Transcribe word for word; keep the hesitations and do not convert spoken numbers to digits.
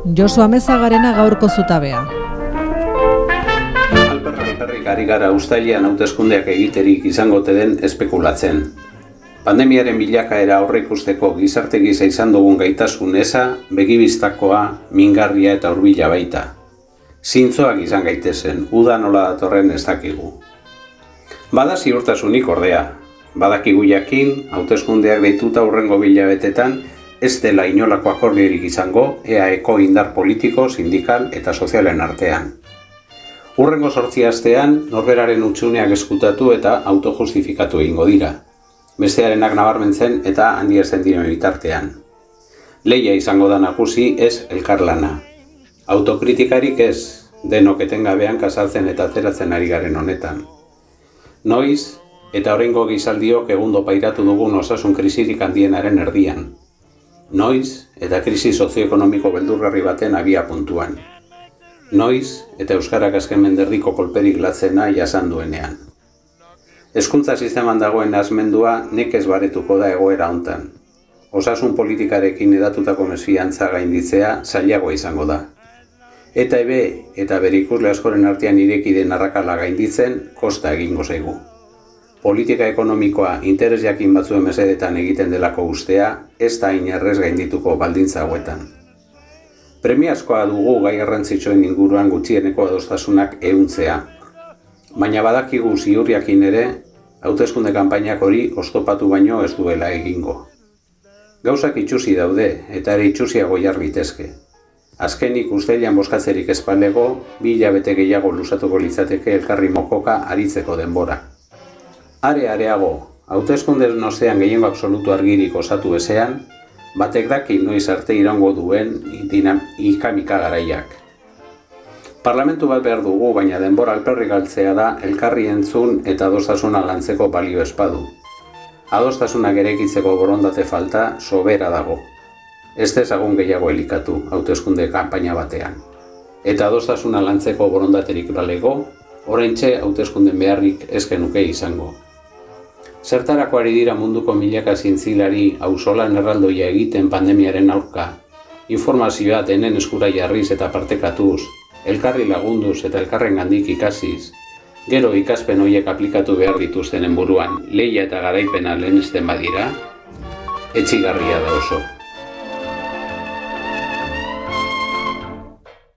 Josu Amezagarena gaurko zutabea. Alperrik ari gara uztailean hauteskundeak egiterik izango den espekulatzen. Pandemiaren bilakaera aurreikusteko gizarte gisa izan dugun gaitasun eza, begibistakoa, mingarria eta hurbila baita. Zintzoak izan gaitezen, uda nola datorren ez dakigu. Bada ziurtasunik ordea, badakigu jakin, hauteskundeak deituta hurrengo bilabetetan, ez dela inolako akordiorik izango E A Eko indar politiko, sindikal eta sozialen artean. Hurrengo zortzi astean, norberaren hutsuneak eskutatu eta autojustifikatu egingo dira. Bestearenak nabarmentzen eta handiesten diren bitartean. Lehia izango da nagusi ez elkarlana. Autokritikarik ez, denok etengabean kasartzen eta ateratzen ari garen honetan. Noiz, eta oraingo gizaldiok egundo pairatu dugun osasun krisirik handienaren erdian. Noiz, eta krisi sozioekonomiko beldurgarri baten abia puntuan. Noiz, eta euskarak azken menderdiko kolperik latzena jasan duenean. Hezkuntza sisteman dagoen asmendua nekez baretuko da egoera hontan. Osasun politikarekin edatutako mesfiantza gainditzea zailagoa izango da. Eta ebe eta bere ikusle askoren artean ireki den arrakala gainditzen kosta egingo zaigu. Politika ekonomikoa interes jakin batzuen mesedetan egiten delako ustea, ez da inerrez gaindituko baldintza hauetan. Premiazkoa dugu gai garrantzitsuen inguruan gutxieneko adostasunak ehuntzea. Baina badakigu ziurriakin ere, hauteskunde kanpainak hori oztopatu baino ez duela egingo. Gauzak itxusi daude, eta ere itxusiago jar litezke. Azkenik uztailean bozkatzerik ez balego, bi hilabete gehiago luzatuko litzateke elkarri mokoka aritzeko denbora. Are areago, hauteskunde nozean gehiengo absolutu argirik osatu ezean, batek daki noiz arte iraungo duen ikamika garaiak. Parlamentu bat behar dugu, baina denbora alperrik galtzea da elkarri entzun eta adostasuna lantzeko balio espadu. Adostasunak erekitzeko borondate falta sobera dago. Ez dezagun gehiago elikatu hauteskunde kanpaina batean. Eta adostasuna lantzeko borondaterik balego, oraintxe hauteskunden beharrik ez genuke izango. Zertarako ari dira munduko milaka zientzilari auzolan erraldoia egiten pandemiaren aurka, informazioa denen eskura jarriz eta partekatuz, elkarri lagunduz eta elkarrengandik ikasiz, gero ikaspen horiek aplikatu behar dituztenen buruan lehia eta garaipena lehenesten badira, etxigarria da oso.